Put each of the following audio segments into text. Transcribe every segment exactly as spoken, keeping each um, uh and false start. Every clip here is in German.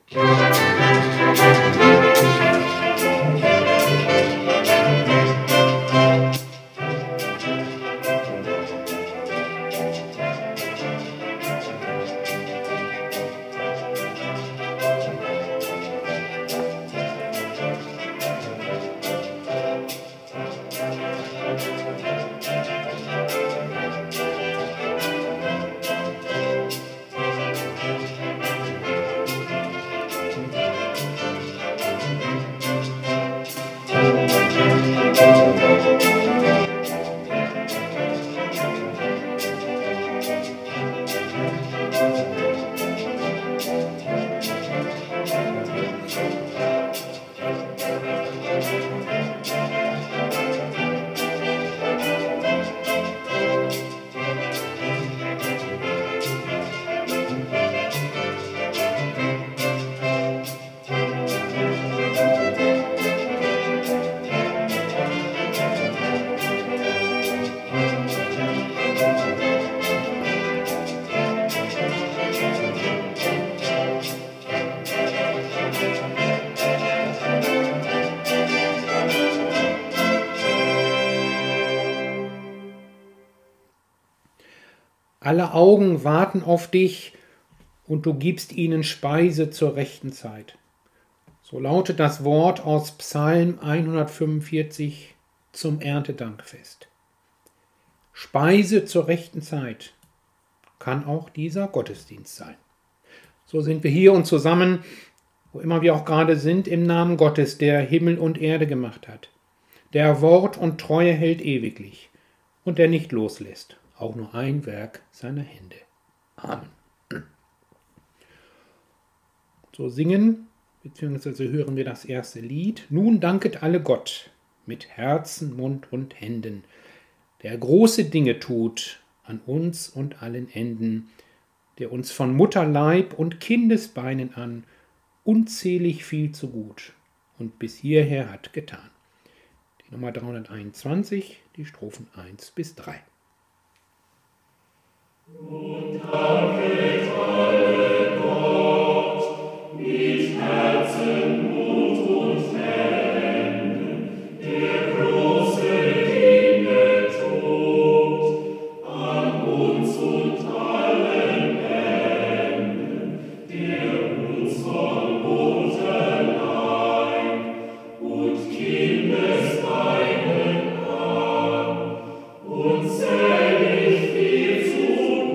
Alle Augen warten auf dich und du gibst ihnen Speise zur rechten Zeit. So lautet das Wort aus Psalm hundertfünfundvierzig zum Erntedankfest. Speise zur rechten Zeit kann auch dieser Gottesdienst sein. So sind wir hier und zusammen, wo immer wir auch gerade sind, im Namen Gottes, der Himmel und Erde gemacht hat, der Wort und Treue hält ewiglich und der nicht loslässt, auch nur ein Werk seiner Hände. Amen. So singen, beziehungsweise hören wir das erste Lied. Nun danket alle Gott mit Herzen, Mund und Händen, der große Dinge tut an uns und allen Enden, der uns von Mutterleib und Kindesbeinen an unzählig viel zu gut und bis hierher hat getan. Die Nummer dreihunderteinundzwanzig, die Strophen eins bis drei. Und danket alle Gott mit Herzen, Mund und Händen, der große Dinge tut an uns und allen Enden, der uns von Mutterleib und Kindesbeinen an unzählig viel zu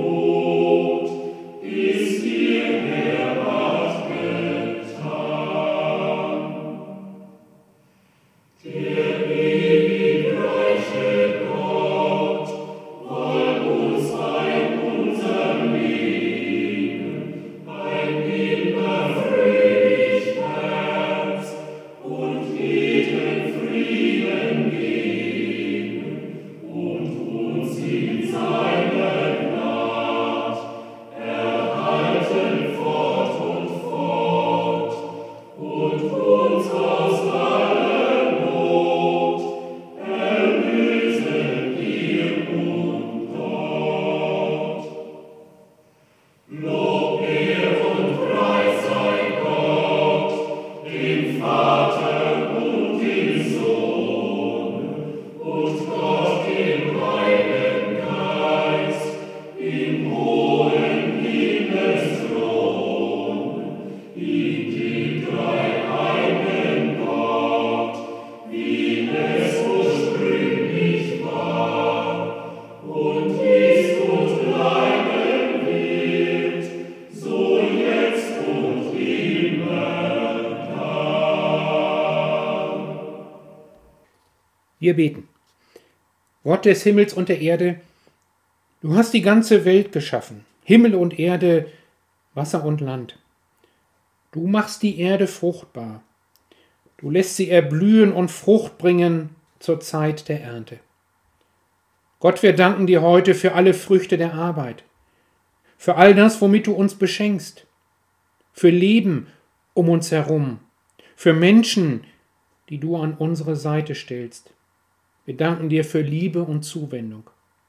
Wir beten. Gott des Himmels und der Erde, du hast die ganze Welt geschaffen, Himmel und Erde, Wasser und Land. Du machst die Erde fruchtbar. Du lässt sie erblühen und Frucht bringen zur Zeit der Ernte. Gott, wir danken dir heute für alle Früchte der Arbeit, für all das, womit du uns beschenkst, für Leben um uns herum, für Menschen, die du an unsere Seite stellst. Wir danken dir für Liebe und Zuwendung.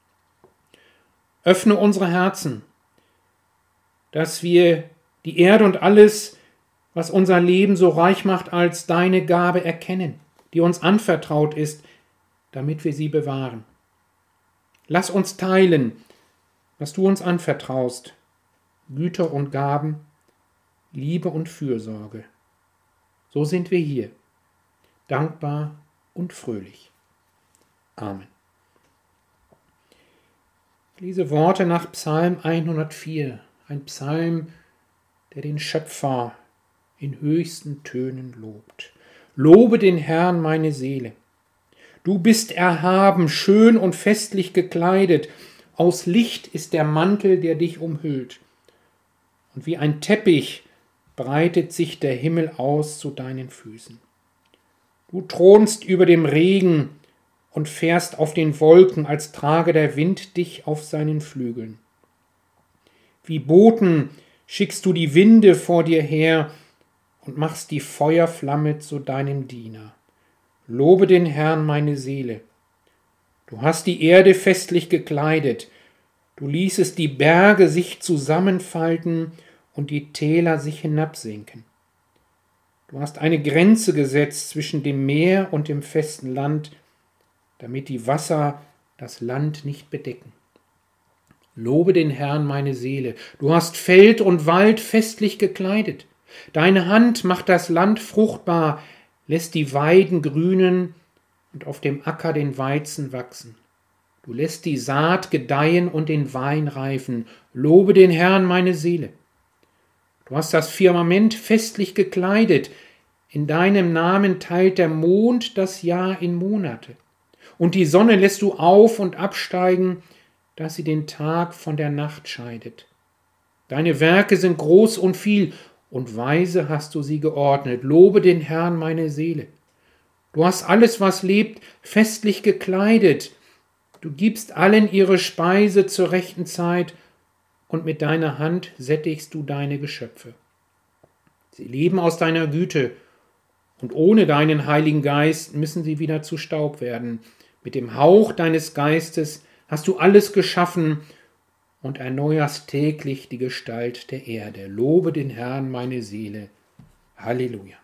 Öffne unsere Herzen, dass wir die Erde und alles, was unser Leben so reich macht, als deine Gabe erkennen, die uns anvertraut ist, damit wir sie bewahren. Lass uns teilen, was du uns anvertraust, Güter und Gaben, Liebe und Fürsorge. So sind wir hier, dankbar und fröhlich. Amen. Diese Worte nach Psalm hundertvier, ein Psalm, der den Schöpfer in höchsten Tönen lobt. Lobe den Herrn, meine Seele. Du bist erhaben, schön und festlich gekleidet. Aus Licht ist der Mantel, der dich umhüllt. Und wie ein Teppich breitet sich der Himmel aus zu deinen Füßen. Du thronst über dem Regen und fährst auf den Wolken, als trage der Wind dich auf seinen Flügeln. Wie Boten schickst du die Winde vor dir her und machst die Feuerflamme zu deinem Diener. Lobe den Herrn, meine Seele. Du hast die Erde festlich gekleidet, du ließest die Berge sich zusammenfalten und die Täler sich hinabsinken. Du hast eine Grenze gesetzt zwischen dem Meer und dem festen Land, damit die Wasser das Land nicht bedecken. Lobe den Herrn, meine Seele. Du hast Feld und Wald festlich gekleidet. Deine Hand macht das Land fruchtbar, lässt die Weiden grünen und auf dem Acker den Weizen wachsen. Du lässt die Saat gedeihen und den Wein reifen. Lobe den Herrn, meine Seele. Du hast das Firmament festlich gekleidet. In deinem Namen teilt der Mond das Jahr in Monate. Und die Sonne lässt du auf und absteigen, dass sie den Tag von der Nacht scheidet. Deine Werke sind groß und viel, und weise hast du sie geordnet. Lobe den Herrn, meine Seele. Du hast alles, was lebt, festlich gekleidet. Du gibst allen ihre Speise zur rechten Zeit, und mit deiner Hand sättigst du deine Geschöpfe. Sie leben aus deiner Güte, und ohne deinen Heiligen Geist müssen sie wieder zu Staub werden. Mit dem Hauch deines Geistes hast du alles geschaffen und erneuerst täglich die Gestalt der Erde. Lobe den Herrn, meine Seele. Halleluja.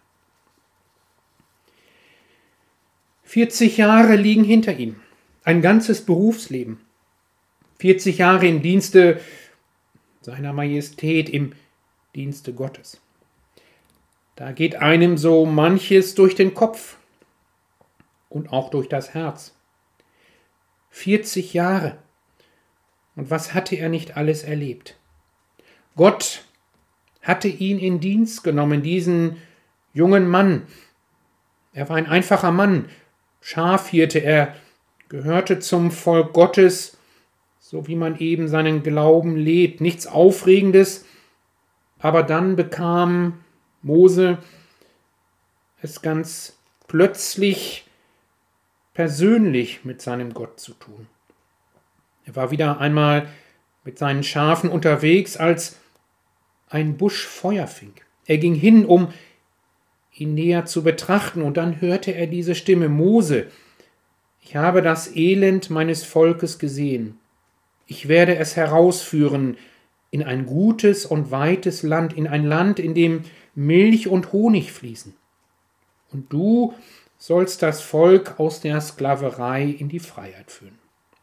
vierzig Jahre liegen hinter ihm, ein ganzes Berufsleben. vierzig Jahre im Dienste seiner Majestät, im Dienste Gottes. Da geht einem so manches durch den Kopf und auch durch das Herz. vierzig Jahre. Und was hatte er nicht alles erlebt? Gott hatte ihn in Dienst genommen, diesen jungen Mann. Er war ein einfacher Mann, Schafhirte, er gehörte zum Volk Gottes, so wie man eben seinen Glauben lebt. Nichts Aufregendes, aber dann bekam Mose es ganz plötzlich persönlich mit seinem Gott zu tun. Er war wieder einmal mit seinen Schafen unterwegs, als ein Busch Feuer fing. Er ging hin, um ihn näher zu betrachten, und dann hörte er diese Stimme: Mose, ich habe das Elend meines Volkes gesehen. Ich werde es herausführen in ein gutes und weites Land, in ein Land, in dem Milch und Honig fließen. Und du sollst das Volk aus der Sklaverei in die Freiheit führen.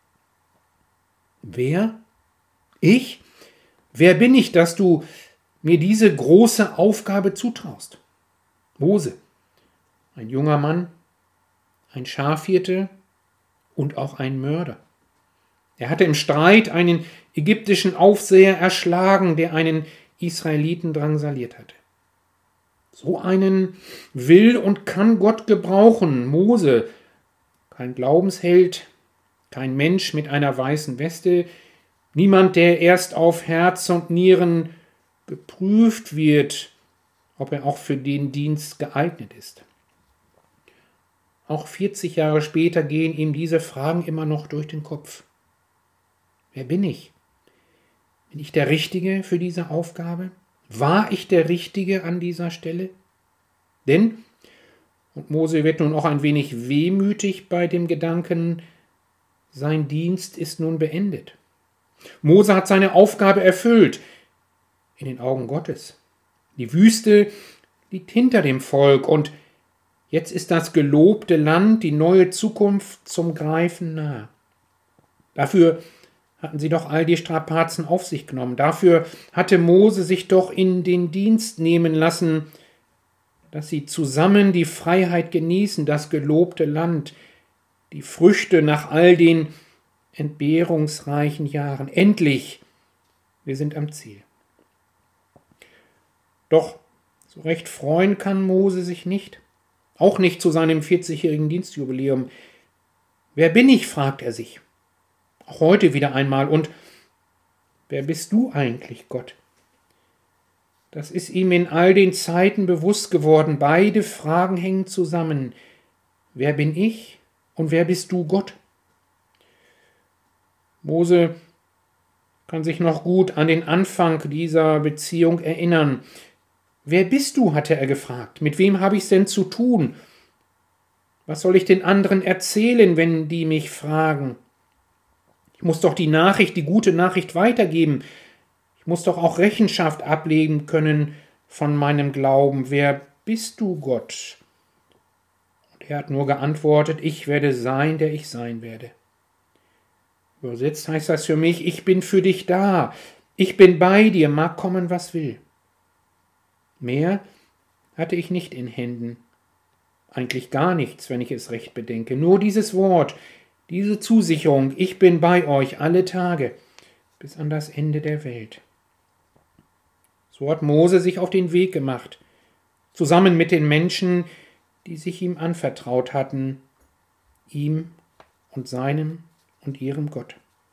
Wer? Ich? Wer bin ich, dass du mir diese große Aufgabe zutraust? Mose, ein junger Mann, ein Schafhirte und auch ein Mörder. Er hatte im Streit einen ägyptischen Aufseher erschlagen, der einen Israeliten drangsaliert hatte. So einen will und kann Gott gebrauchen. Mose, kein Glaubensheld, kein Mensch mit einer weißen Weste, niemand, der erst auf Herz und Nieren geprüft wird, ob er auch für den Dienst geeignet ist. Auch vierzig Jahre später gehen ihm diese Fragen immer noch durch den Kopf. Wer bin ich? Bin ich der Richtige für diese Aufgabe? War ich der Richtige an dieser Stelle? Denn, und Mose wird nun auch ein wenig wehmütig bei dem Gedanken, sein Dienst ist nun beendet. Mose hat seine Aufgabe erfüllt, in den Augen Gottes. Die Wüste liegt hinter dem Volk und jetzt ist das gelobte Land, die neue Zukunft zum Greifen nah. Dafür hatten sie doch all die Strapazen auf sich genommen. Dafür hatte Mose sich doch in den Dienst nehmen lassen, dass sie zusammen die Freiheit genießen, das gelobte Land, die Früchte nach all den entbehrungsreichen Jahren. Endlich, wir sind am Ziel. Doch so recht freuen kann Mose sich nicht, auch nicht zu seinem vierzigjährigen Dienstjubiläum. Wer bin ich, fragt er sich. Auch heute wieder einmal. Und wer bist du eigentlich, Gott? Das ist ihm in all den Zeiten bewusst geworden. Beide Fragen hängen zusammen. Wer bin ich und wer bist du, Gott? Mose kann sich noch gut an den Anfang dieser Beziehung erinnern. Wer bist du, hatte er gefragt. Mit wem habe ich es denn zu tun? Was soll ich den anderen erzählen, wenn die mich fragen? Ich muss doch die Nachricht, die gute Nachricht weitergeben. Ich muss doch auch Rechenschaft ablegen können von meinem Glauben. Wer bist du, Gott? Und er hat nur geantwortet, ich werde sein, der ich sein werde. Übersetzt heißt das für mich, ich bin für dich da. Ich bin bei dir, mag kommen, was will. Mehr hatte ich nicht in Händen. Eigentlich gar nichts, wenn ich es recht bedenke. Nur dieses Wort, diese Zusicherung, ich bin bei euch alle Tage, bis an das Ende der Welt. So hat Mose sich auf den Weg gemacht, zusammen mit den Menschen, die sich ihm anvertraut hatten, ihm und seinem und ihrem Gott.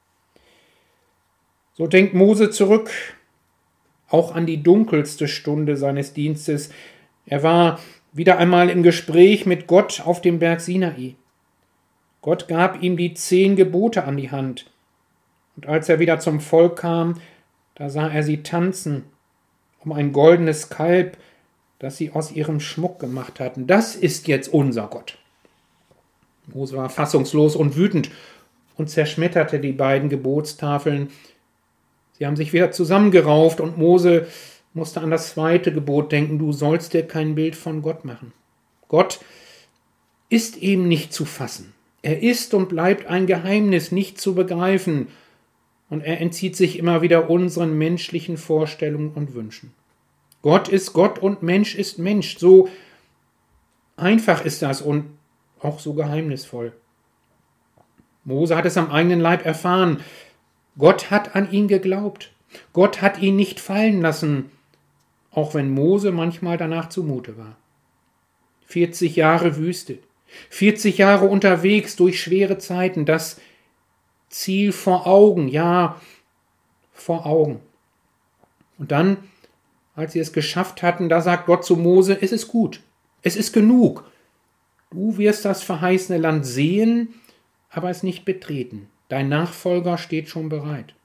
So denkt Mose zurück, auch an die dunkelste Stunde seines Dienstes. Er war wieder einmal im Gespräch mit Gott auf dem Berg Sinai. Gott gab ihm die zehn Gebote an die Hand. Und als er wieder zum Volk kam, da sah er sie tanzen um ein goldenes Kalb, das sie aus ihrem Schmuck gemacht hatten. Das ist jetzt unser Gott. Mose war fassungslos und wütend und zerschmetterte die beiden Gebotstafeln. Sie haben sich wieder zusammengerauft und Mose musste an das zweite Gebot denken, du sollst dir kein Bild von Gott machen. Gott ist eben nicht zu fassen. Er ist und bleibt ein Geheimnis, nicht zu begreifen. Und er entzieht sich immer wieder unseren menschlichen Vorstellungen und Wünschen. Gott ist Gott und Mensch ist Mensch. So einfach ist das und auch so geheimnisvoll. Mose hat es am eigenen Leib erfahren. Gott hat an ihn geglaubt. Gott hat ihn nicht fallen lassen, auch wenn Mose manchmal danach zumute war. vierzig Jahre Wüste, vierzig Jahre unterwegs durch schwere Zeiten, das Ziel vor Augen, ja, vor Augen. Und dann, als sie es geschafft hatten, da sagt Gott zu Mose, es ist gut, es ist genug. Du wirst das verheißene Land sehen, aber es nicht betreten. Dein Nachfolger steht schon bereit.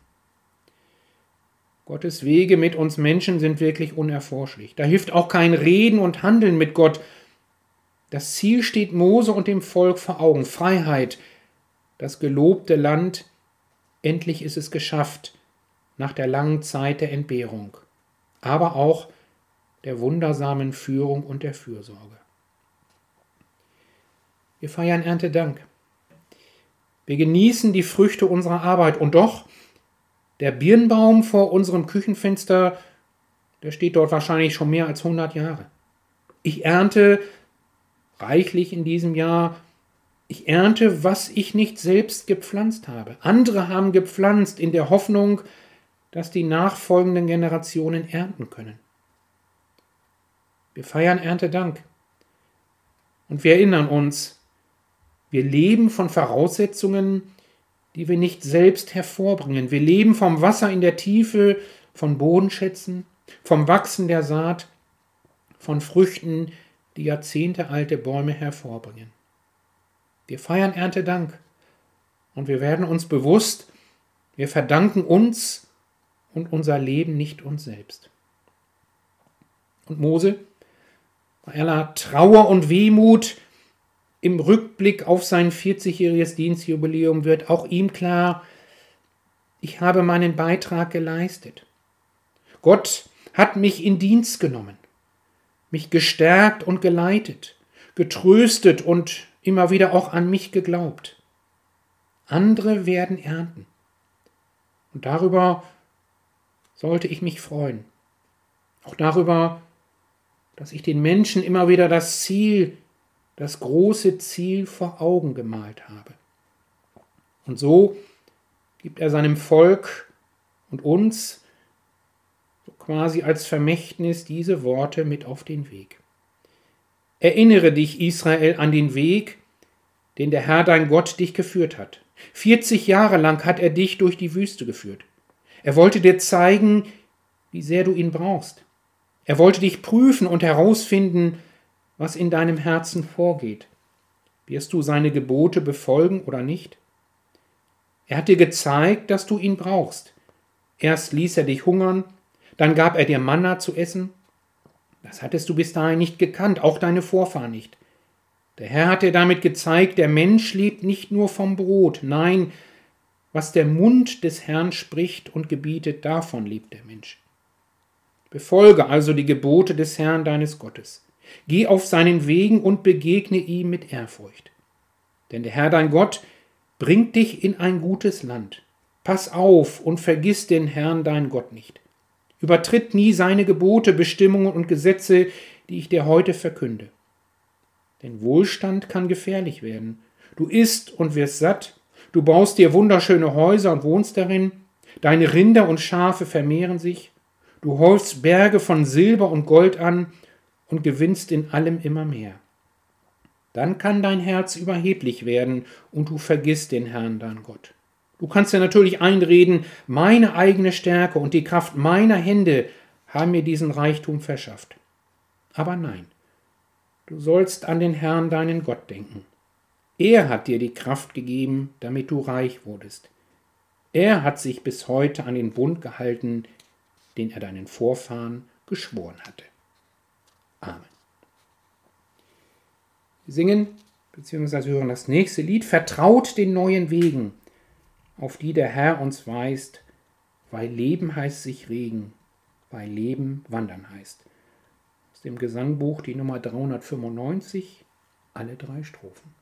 Gottes Wege mit uns Menschen sind wirklich unerforschlich. Da hilft auch kein Reden und Handeln mit Gott. Das Ziel steht Mose und dem Volk vor Augen. Freiheit, das gelobte Land, endlich ist es geschafft, nach der langen Zeit der Entbehrung, aber auch der wundersamen Führung und der Fürsorge. Wir feiern Erntedank. Wir genießen die Früchte unserer Arbeit und doch, der Birnbaum vor unserem Küchenfenster, der steht dort wahrscheinlich schon mehr als hundert Jahre. Ich ernte reichlich in diesem Jahr. Ich ernte, was ich nicht selbst gepflanzt habe. Andere haben gepflanzt in der Hoffnung, dass die nachfolgenden Generationen ernten können. Wir feiern Erntedank. Und wir erinnern uns, wir leben von Voraussetzungen, die wir nicht selbst hervorbringen. Wir leben vom Wasser in der Tiefe, von Bodenschätzen, vom Wachsen der Saat, von Früchten, die jahrzehntealte Bäume hervorbringen. Wir feiern Erntedank und wir werden uns bewusst, wir verdanken uns und unser Leben nicht uns selbst. Und Mose, bei aller Trauer und Wehmut im Rückblick auf sein vierzigjähriges Dienstjubiläum wird auch ihm klar, ich habe meinen Beitrag geleistet. Gott hat mich in Dienst genommen. mich gestärkt und geleitet, getröstet und immer wieder auch an mich geglaubt. Andere werden ernten. Und darüber sollte ich mich freuen. Auch darüber, dass ich den Menschen immer wieder das Ziel, das große Ziel vor Augen gemalt habe. Und so gibt er seinem Volk und uns so quasi als Vermächtnis diese Worte mit auf den Weg. Erinnere dich, Israel, an den Weg, den der Herr dein Gott dich geführt hat. vierzig Jahre lang hat er dich durch die Wüste geführt. Er wollte dir zeigen, wie sehr du ihn brauchst. Er wollte dich prüfen und herausfinden, was in deinem Herzen vorgeht. Wirst du seine Gebote befolgen oder nicht? Er hat dir gezeigt, dass du ihn brauchst. Erst ließ er dich hungern, dann gab er dir Manna zu essen. Das hattest du bis dahin nicht gekannt, auch deine Vorfahren nicht. Der Herr hat dir damit gezeigt, der Mensch lebt nicht nur vom Brot, nein, was der Mund des Herrn spricht und gebietet, davon lebt der Mensch. Befolge also die Gebote des Herrn deines Gottes. Geh auf seinen Wegen und begegne ihm mit Ehrfurcht. Denn der Herr dein Gott bringt dich in ein gutes Land. Pass auf und vergiss den Herrn dein Gott nicht. Übertritt nie seine Gebote, Bestimmungen und Gesetze, die ich dir heute verkünde. Denn Wohlstand kann gefährlich werden. Du isst und wirst satt, du baust dir wunderschöne Häuser und wohnst darin, deine Rinder und Schafe vermehren sich, du häufst Berge von Silber und Gold an und gewinnst in allem immer mehr. Dann kann dein Herz überheblich werden und du vergisst den Herrn, dein Gott. Du kannst dir natürlich einreden, meine eigene Stärke und die Kraft meiner Hände haben mir diesen Reichtum verschafft. Aber nein, du sollst an den Herrn, deinen Gott, denken. Er hat dir die Kraft gegeben, damit du reich wurdest. Er hat sich bis heute an den Bund gehalten, den er deinen Vorfahren geschworen hatte. Amen. Wir singen bzw. hören das nächste Lied, Vertraut den neuen Wegen, auf die der Herr uns weist, weil Leben heißt sich regen, weil Leben wandern heißt. Aus dem Gesangbuch die Nummer dreihundertfünfundneunzig, alle drei Strophen.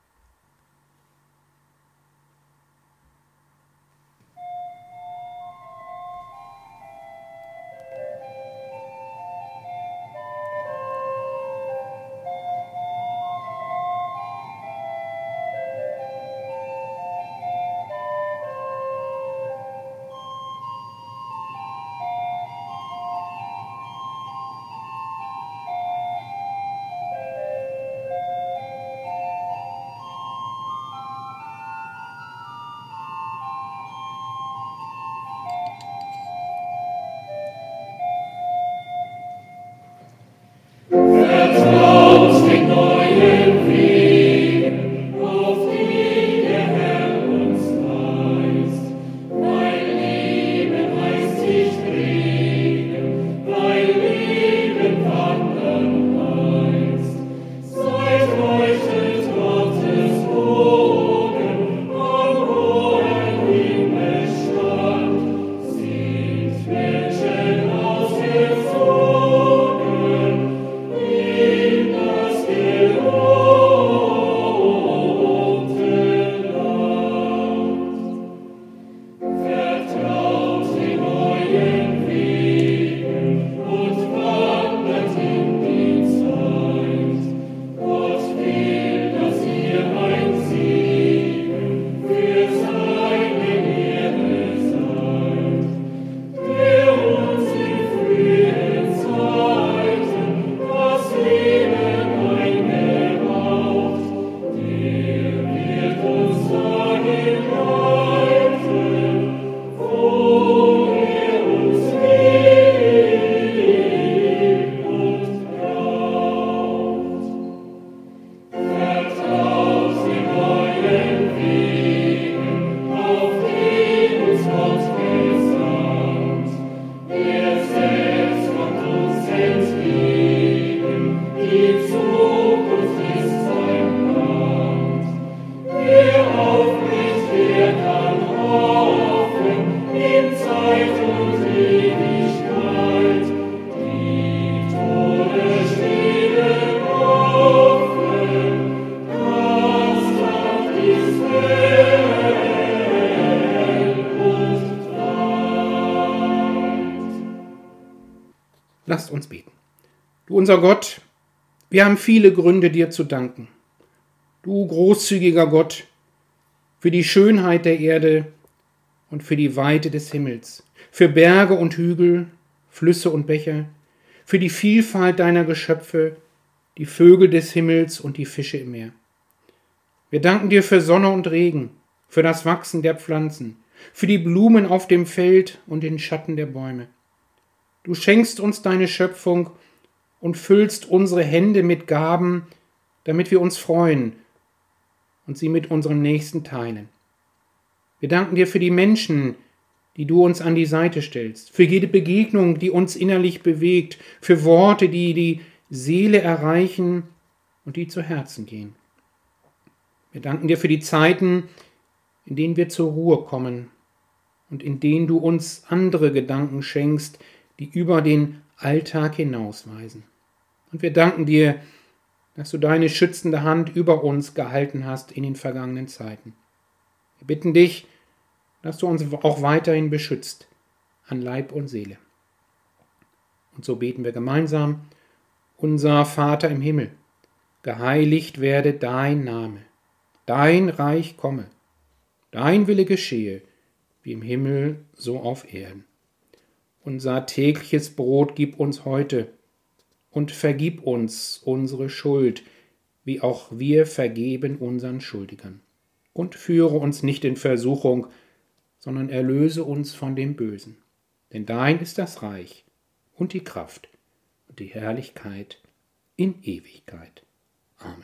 Lasst uns beten. Du unser Gott, wir haben viele Gründe, dir zu danken. Du großzügiger Gott, für die Schönheit der Erde und für die Weite des Himmels, für Berge und Hügel, Flüsse und Bäche, für die Vielfalt deiner Geschöpfe, die Vögel des Himmels und die Fische im Meer. Wir danken dir für Sonne und Regen, für das Wachsen der Pflanzen, für die Blumen auf dem Feld und den Schatten der Bäume. Du schenkst uns deine Schöpfung und füllst unsere Hände mit Gaben, damit wir uns freuen und sie mit unserem Nächsten teilen. Wir danken dir für die Menschen, die du uns an die Seite stellst, für jede Begegnung, die uns innerlich bewegt, für Worte, die die Seele erreichen und die zu Herzen gehen. Wir danken dir für die Zeiten, in denen wir zur Ruhe kommen und in denen du uns andere Gedanken schenkst, die über den Alltag hinausweisen. Und wir danken dir, dass du deine schützende Hand über uns gehalten hast in den vergangenen Zeiten. Wir bitten dich, dass du uns auch weiterhin beschützt, an Leib und Seele. Und so beten wir gemeinsam: Unser Vater im Himmel, geheiligt werde dein Name, dein Reich komme, dein Wille geschehe, wie im Himmel, so auf Erden. Unser tägliches Brot gib uns heute und vergib uns unsere Schuld, wie auch wir vergeben unseren Schuldigern. Und führe uns nicht in Versuchung, sondern erlöse uns von dem Bösen. Denn dein ist das Reich und die Kraft und die Herrlichkeit in Ewigkeit. Amen.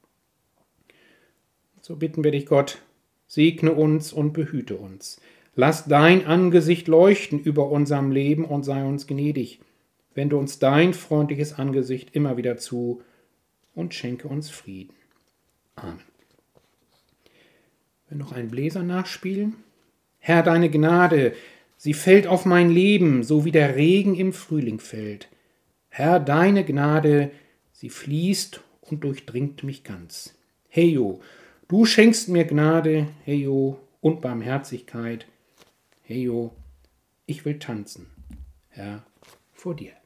So bitten wir dich, Gott, segne uns und behüte uns. Lass dein Angesicht leuchten über unserem Leben und sei uns gnädig. Wende uns dein freundliches Angesicht immer wieder zu und schenke uns Frieden. Amen. Wir noch einen Bläser nachspielen. Herr, deine Gnade, sie fällt auf mein Leben, so wie der Regen im Frühling fällt. Herr, deine Gnade, sie fließt und durchdringt mich ganz. Heyo, du schenkst mir Gnade, Heyo, und Barmherzigkeit. Heyo, ich will tanzen, Herr, vor dir.